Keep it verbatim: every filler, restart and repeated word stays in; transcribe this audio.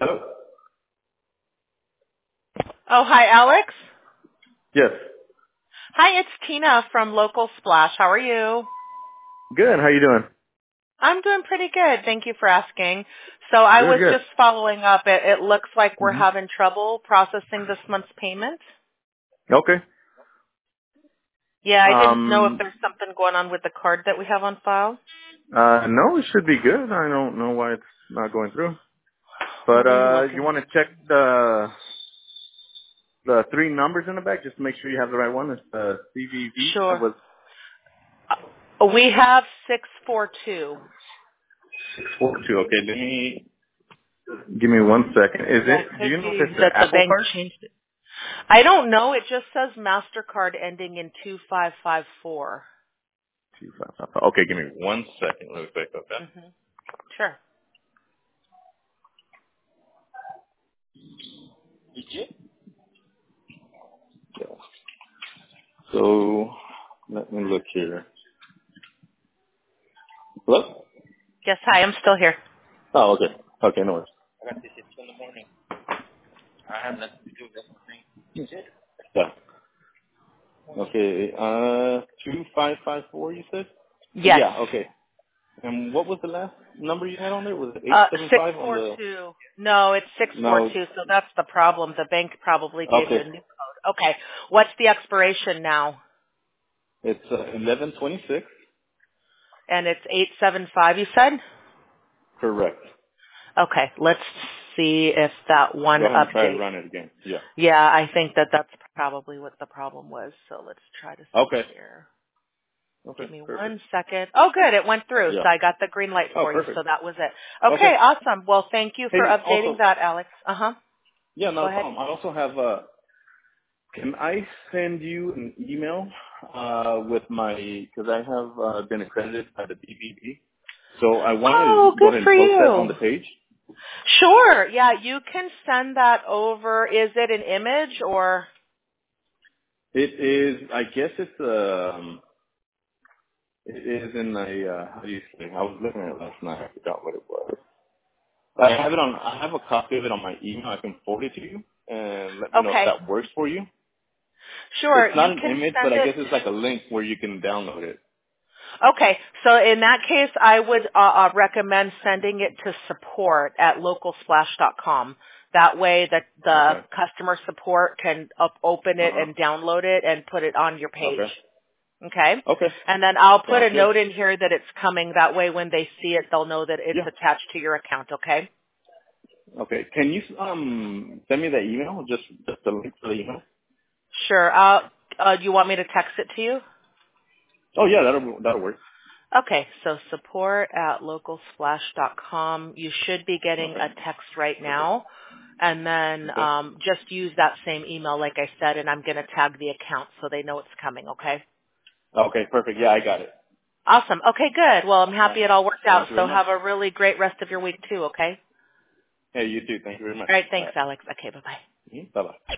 Hello? Oh, hi, Alex. Yes. Hi, it's Tina from Local Splash. How are you? Good. How you doing? I'm doing pretty good. Thank you for asking. So I Good, was good. just following up. It, it looks like we're hmm having trouble processing this month's payment. Okay. Yeah, I didn't know if Um, there's something going on with the card that we have on file. uh, no, it should be good. I don't know why it's not going through. But, Let me uh, look you and want to check the, the three numbers in the back just to make sure you have the right one? It's the C V V. That sure. was Uh, We have six four two. six four two. Okay, let me, give me one second. Is Yeah, it, it do could you know if be it's that the the Apple bank card? changed it. I don't know. It just says MasterCard ending in two five five four. Two five five five. Okay, give me one second real quick, okay? Mm-hmm. Sure. Yeah. So, let me look here. Hello? Yes, hi, I'm still here. Oh, okay. Okay, no worries. I got this at two in the morning. I have nothing to do with this thing. Yeah. Okay. Uh, two five five four. You said? Yes. Yeah. Okay. And what was the last number you had on there? Was it eight Uh, seven six five on four the? two. No, it's six four No. two. So that's the problem. The bank probably gave you Okay. a new code. Okay. What's the expiration now? It's uh, eleven twenty six. And it's eight seven five. You said. Correct. Okay. Let's see if that one Go ahead and try to update. run it again. Yeah. Yeah, I think that that's probably what the problem was. So let's try to see Okay. here. Okay. Give me Perfect. one second. Oh, good. It went through. Yeah. So I got the green light Oh, for you. So perfect. that was it. Okay. Okay. Awesome. Well, thank you for Hey, updating also, that, Alex. Uh huh. yeah, Go no ahead. problem. I also have uh Can I send you an email uh, with my, because I have uh, been accredited by the B B B, so I wanted Oh, to go good ahead for and post that on you. the page. Sure. Yeah, you can send that over. Is it an image or? It is, I guess it's, um, it is in a, uh, how do you say, I was looking at it last night, I forgot what it was. I have it on, I have a copy of it on my email, I can forward it to you, and let me know if Okay. that works for you. Sure. It's You not an can image, but send I it. guess it's like a link where you can download it. Okay. So in that case, I would uh, uh, recommend sending it to support at local splash dot com. That way that the Okay. customer support can up, open it Uh-huh. and download it and put it on your page. Okay. Okay. Okay. And then I'll put Sounds a good. note in here that it's coming. That way when they see it, they'll know that it's Yeah. attached to your account. Okay. Okay. Can you um send me that email? Just just the link to the email. Sure. Uh, uh, do you want me to text it to you? Oh yeah, that'll that'll work. Okay, so support at local splash dot com. You should be getting Okay. a text right now. And then Okay. um, just use that same email, like I said, and I'm going to tag the account so they know it's coming, okay? Okay. Perfect. Yeah, I got it. Awesome. Okay, good. Well, I'm All right. happy it all worked out. Thank you So very much. have a really great rest of your week, too, okay? Hey, you too. Thank you very much. All right, All thanks, right. Alex. Okay, bye-bye. Mm-hmm. Bye bye.